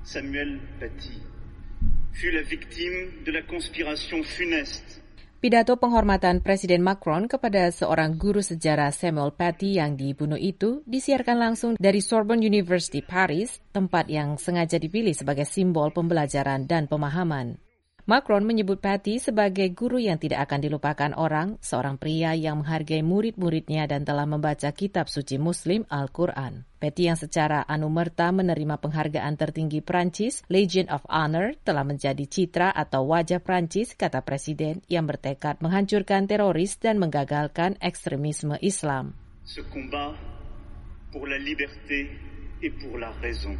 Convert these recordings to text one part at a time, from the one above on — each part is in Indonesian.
Samuel Paty fut la victime de la conspiration funeste. Pidato penghormatan Presiden Macron kepada seorang guru sejarah Samuel Paty yang dibunuh itu disiarkan langsung dari Sorbonne University Paris, tempat yang sengaja dipilih sebagai simbol pembelajaran dan pemahaman. Macron menyebut Paty sebagai guru yang tidak akan dilupakan orang, seorang pria yang menghargai murid-muridnya dan telah membaca kitab suci Muslim Al-Quran. Paty yang secara anumerta menerima penghargaan tertinggi Prancis, Legion of Honor, telah menjadi citra atau wajah Prancis, kata Presiden, yang bertekad menghancurkan teroris dan menggagalkan ekstremisme Islam. Ce combat pour la liberté et pour la raison.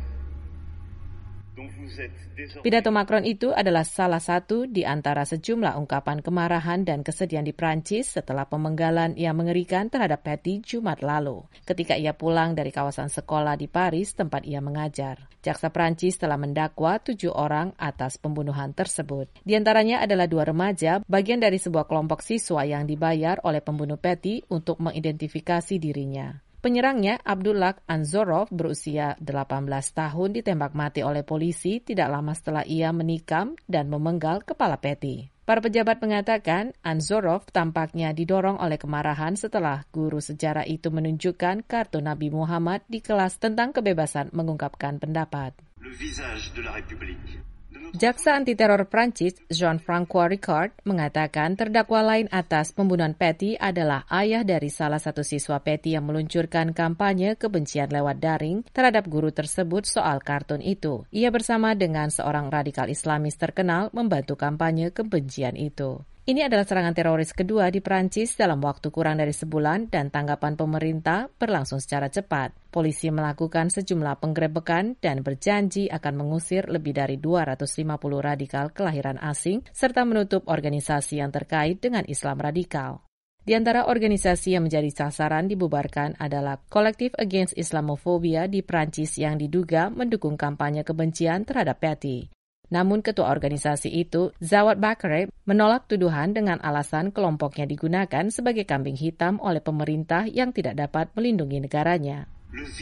Pidato Macron itu adalah salah satu di antara sejumlah ungkapan kemarahan dan kesedihan di Prancis setelah pemenggalan yang mengerikan terhadap Paty Jumat lalu, ketika ia pulang dari kawasan sekolah di Paris tempat ia mengajar. Jaksa Prancis telah mendakwa 7 orang atas pembunuhan tersebut. Di antaranya adalah 2 remaja, bagian dari sebuah kelompok siswa yang dibayar oleh pembunuh Paty untuk mengidentifikasi dirinya. Penyerangnya, Abdullah Anzorov, berusia 18 tahun, ditembak mati oleh polisi tidak lama setelah ia menikam dan memenggal kepala Paty. Para pejabat mengatakan Anzorov tampaknya didorong oleh kemarahan setelah guru sejarah itu menunjukkan kartu Nabi Muhammad di kelas tentang kebebasan mengungkapkan pendapat. Le visage de la République. Jaksa anti-teror Prancis, Jean-François Ricard, mengatakan terdakwa lain atas pembunuhan Paty adalah ayah dari salah satu siswa Paty yang meluncurkan kampanye kebencian lewat daring terhadap guru tersebut soal kartun itu. Ia bersama dengan seorang radikal Islamis terkenal membantu kampanye kebencian itu. Ini adalah serangan teroris kedua di Prancis dalam waktu kurang dari sebulan dan tanggapan pemerintah berlangsung secara cepat. Polisi melakukan sejumlah penggerebekan dan berjanji akan mengusir lebih dari 250 radikal kelahiran asing serta menutup organisasi yang terkait dengan Islam radikal. Di antara organisasi yang menjadi sasaran dibubarkan adalah Collective Against Islamophobia di Prancis yang diduga mendukung kampanye kebencian terhadap Paty. Namun ketua organisasi itu, Zawad Bakare, menolak tuduhan dengan alasan kelompoknya digunakan sebagai kambing hitam oleh pemerintah yang tidak dapat melindungi negaranya.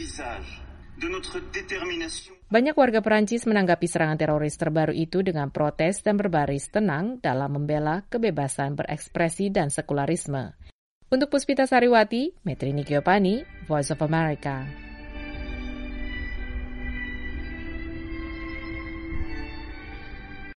Banyak warga Perancis menanggapi serangan teroris terbaru itu dengan protes dan berbaris tenang dalam membela kebebasan berekspresi dan sekularisme. Untuk Puspita Sariwati, Metri Nikiopani, Voice of America.